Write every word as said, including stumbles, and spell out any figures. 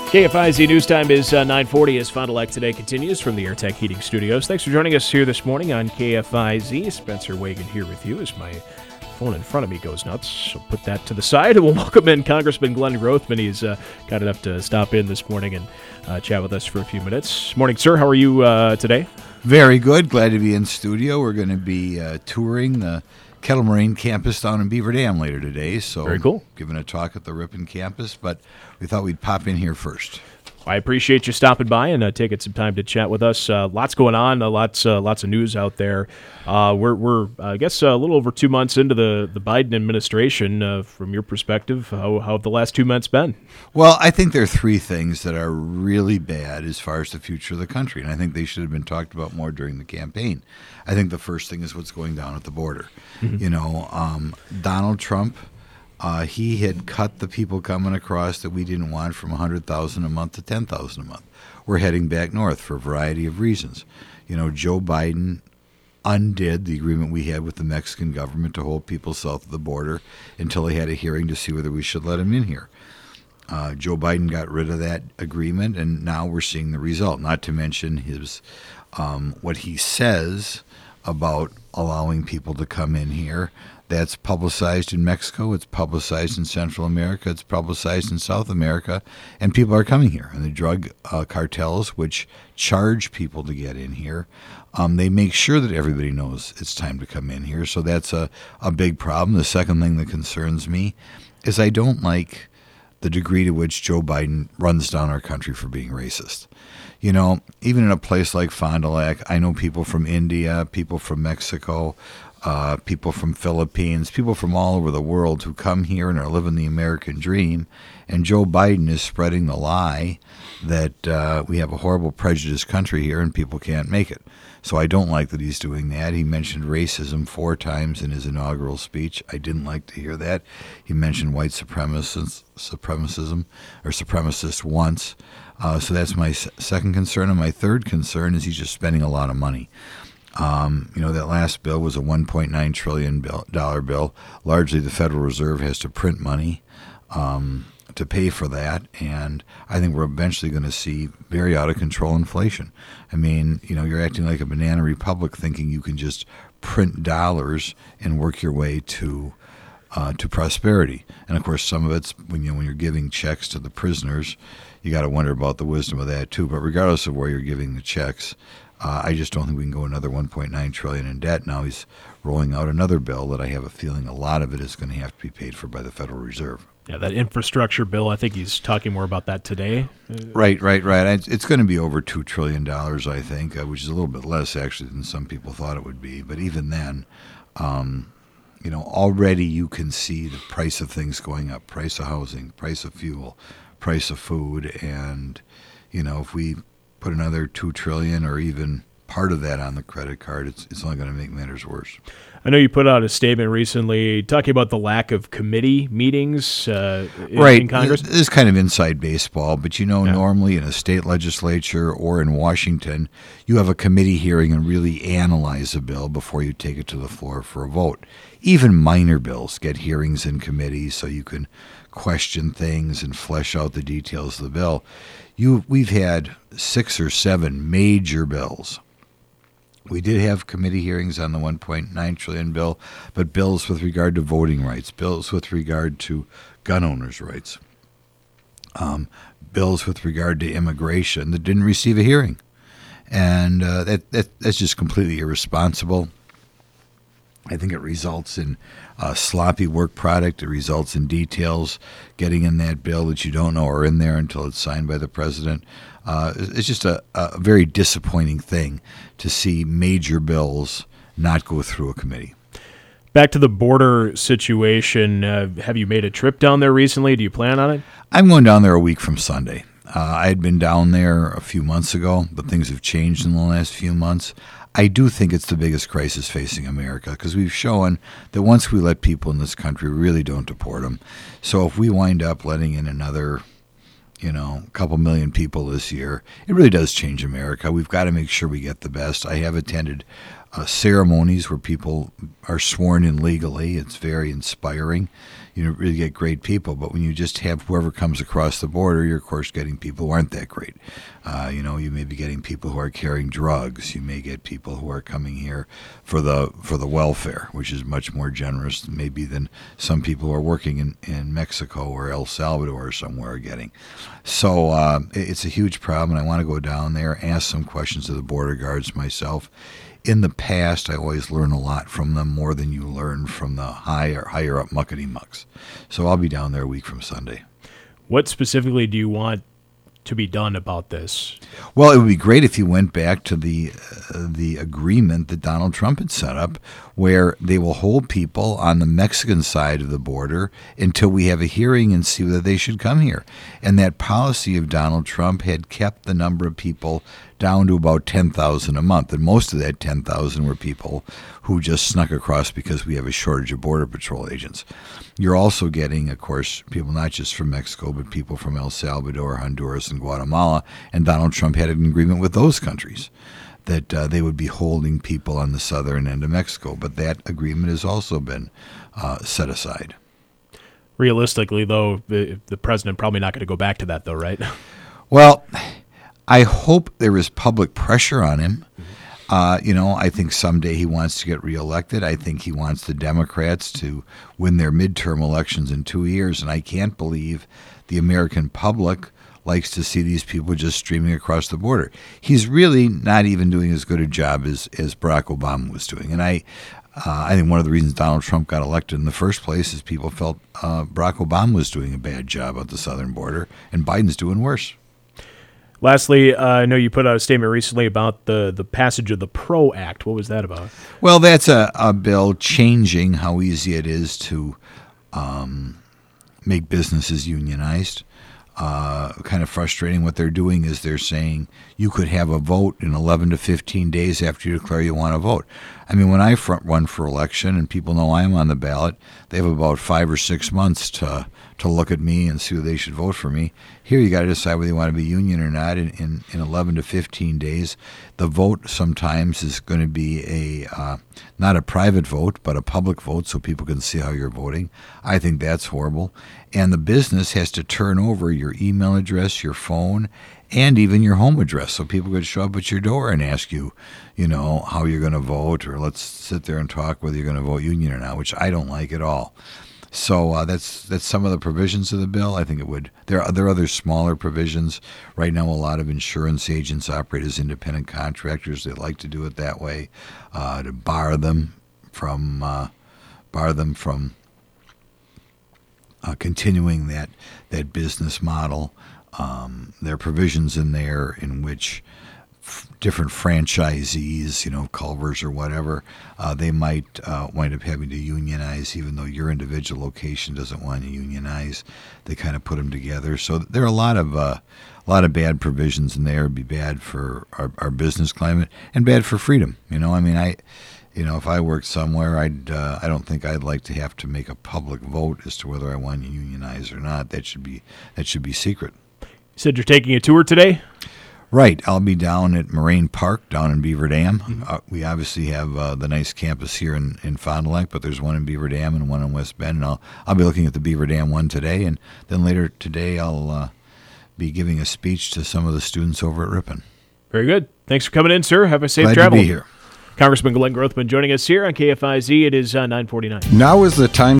K F I Z News Time is uh, nine forty as Fond du Lac Today continues from the AirTech Heating Studios. Thanks for joining us here this morning on K F I Z. Spencer Wagon here with you as my phone in front of me goes nuts. So put that to the side and we'll welcome in Congressman Glenn Grothman. He's uh, got enough to stop in this morning and uh, chat with us for a few minutes. Morning, sir. How are you uh, today? Very good. Glad to be in studio. We're going to be uh, touring the Kettle Moraine campus down in Beaver Dam later today. So very cool. Giving a talk at the Ripon campus, but we thought we'd pop in here first. I appreciate you stopping by and uh, taking some time to chat with us. Uh, lots going on, uh, lots uh, lots of news out there. Uh, we're, we're uh, I guess, a little over two months into the, the Biden administration. Uh, from your perspective, how, how have the last two months been? Well, I think there are three things that are really bad as far as the future of the country, and I think they should have been talked about more during the campaign. I think the first thing is what's going down at the border. Mm-hmm. You know, um, Donald Trump, Uh, he had cut the people coming across that we didn't want from one hundred thousand a month to ten thousand a month. We're heading back north for a variety of reasons. You know, Joe Biden undid the agreement we had with the Mexican government to hold people south of the border until they had a hearing to see whether we should let them in here. Uh, Joe Biden got rid of that agreement, and now we're seeing the result, not to mention his um, what he says about allowing people to come in here. That's publicized in Mexico, it's publicized in Central America, it's publicized in South America, and people are coming here. And the drug uh, cartels, which charge people to get in here, um, they make sure that everybody knows it's time to come in here. So that's a, a big problem. The second thing that concerns me is I don't like the degree to which Joe Biden runs down our country for being racist. You know, even in a place like Fond du Lac, I know people from India, people from Mexico, Uh, people from Philippines, people from all over the world who come here and are living the American dream. And Joe Biden is spreading the lie that uh, we have a horrible prejudiced country here and people can't make it. So I don't like that he's doing that. He mentioned racism four times in his inaugural speech. I didn't like to hear that. He mentioned white supremacists, supremacism or supremacist once. Uh, so that's my s- second concern. And my third concern is he's just spending a lot of money. Um, you know, that last bill was a one point nine trillion dollars bill. Largely the Federal Reserve has to print money um, to pay for that, and I think we're eventually going to see very out-of-control inflation. I mean, you know, you're acting like a banana republic thinking you can just print dollars and work your way to uh, to prosperity. And, of course, some of it's when, you know, when you're giving checks to the prisoners, you got to wonder about the wisdom of that, too. But regardless of where you're giving the checks, Uh, I just don't think we can go another one point nine trillion dollars in debt. Now he's rolling out another bill that I have a feeling a lot of it is going to have to be paid for by the Federal Reserve. Yeah, that infrastructure bill, I think he's talking more about that today. Right, right, right. It's going to be over two trillion dollars, I think, uh, which is a little bit less, actually, than some people thought it would be. But even then, um, you know, already you can see the price of things going up, price of housing, price of fuel, price of food. And, you know, if we put another two trillion dollars or even part of that on the credit card, it's it's only going to make matters worse. I know you put out a statement recently talking about the lack of committee meetings uh, in, right. in Congress. This is kind of inside baseball, but you know, yeah. normally in a state legislature or in Washington, you have a committee hearing and really analyze a bill before you take it to the floor for a vote. Even minor bills get hearings in committees so you can question things and flesh out the details of the bill. You, we've had six or seven major bills. We did have committee hearings on the one point nine trillion dollars bill, but bills with regard to voting rights, bills with regard to gun owners' rights, um, bills with regard to immigration that didn't receive a hearing. And uh, that, that that's just completely irresponsible. I think it results in a sloppy work product. It results in details getting in that bill that you don't know are in there until it's signed by the president. Uh, it's just a, a very disappointing thing to see major bills not go through a committee. Back to the border situation, uh, have you made a trip down there recently? Do you plan on it? I'm going down there a week from Sunday. Uh, I had been down there a few months ago, but things have changed in the last few months. I do think it's the biggest crisis facing America because we've shown that once we let people in this country, we really don't deport them. So if we wind up letting in another, you know, a couple million people this year, it really does change America. We've got to make sure we get the best. I have attended uh, ceremonies where people are sworn in legally. It's very inspiring. You really get great people, but when you just have whoever comes across the border, you're of course getting people who aren't that great. Uh, you know, you may be getting people who are carrying drugs. You may get people who are coming here for the for the welfare, which is much more generous maybe than some people who are working in, in Mexico or El Salvador or somewhere are getting. So uh, it's a huge problem, and I want to go down there, ask some questions of the border guards myself. In the past, I always learn a lot from them, more than you learn from the higher higher up muckety mucks. So I'll be down there a week from Sunday. What specifically do you want to be done about this? Well, it would be great if you went back to the uh, the agreement that Donald Trump had set up, where they will hold people on the Mexican side of the border until we have a hearing and see whether they should come here. And that policy of Donald Trump had kept the number of people down to about ten thousand a month. And most of that ten thousand were people who just snuck across because we have a shortage of Border Patrol agents. You're also getting, of course, people not just from Mexico, but people from El Salvador, Honduras, and Guatemala. And Donald Trump had an agreement with those countries that uh, they would be holding people on the southern end of Mexico. But that agreement has also been uh, set aside. Realistically, though, the, the president probably not going to go back to that, though, right? Well, I hope there is public pressure on him. Uh, you know, I think someday he wants to get reelected. I think he wants the Democrats to win their midterm elections in two years. And I can't believe the American public likes to see these people just streaming across the border. He's really not even doing as good a job as, as Barack Obama was doing. And I uh, I think one of the reasons Donald Trump got elected in the first place is people felt uh, Barack Obama was doing a bad job at the southern border, and Biden's doing worse. Lastly, uh, I know you put out a statement recently about the, the passage of the PRO Act. What was that about? Well, that's a, a bill changing how easy it is to um, make businesses unionized. Uh, kind of frustrating. What they're doing is they're saying you could have a vote in eleven to fifteen days after you declare you want to vote. I mean, when I front run for election and people know I'm on the ballot, they have about five or six months to to look at me and see whether they should vote for me. Here you got to decide whether you want to be union or not in, in, in eleven to fifteen days. The vote sometimes is going to be a uh, not a private vote, but a public vote so people can see how you're voting. I think that's horrible. And the business has to turn over your email address, your phone, and even your home address so people could show up at your door and ask you, you know, how you're going to vote, or let's sit there and talk whether you're going to vote union or not, which I don't like at all. So uh, that's that's some of the provisions of the bill. I think it would. There are there are other smaller provisions. Right now, a lot of insurance agents operate as independent contractors. They like to do it that way, uh, to bar them from uh, bar them from uh, continuing that that business model. Um, there are provisions in there in which f- different franchisees, you know, Culver's or whatever, uh, they might uh, wind up having to unionize, even though your individual location doesn't want to unionize. They kind of put them together. So there are a lot of uh, a lot of bad provisions in there. It'd be bad for our, our business climate and bad for freedom. You know, I mean, I. You know, if I worked somewhere, I'd uh, I don't think I'd like to have to make a public vote as to whether I want to unionize or not. That should be that should be secret. You said you're taking a tour today? Right. I'll be down at Moraine Park down in Beaver Dam. Mm-hmm. Uh, we obviously have uh, the nice campus here in, in Fond du Lac, but there's one in Beaver Dam and one in West Bend. And I'll, I'll be looking at the Beaver Dam one today, and then later today I'll uh, be giving a speech to some of the students over at Ripon. Very good. Thanks for coming in, sir. Have a safe Glad travel. to be here. Congressman Glenn Grothman joining us here on K F I Z. It is uh, nine forty-nine. Now is the time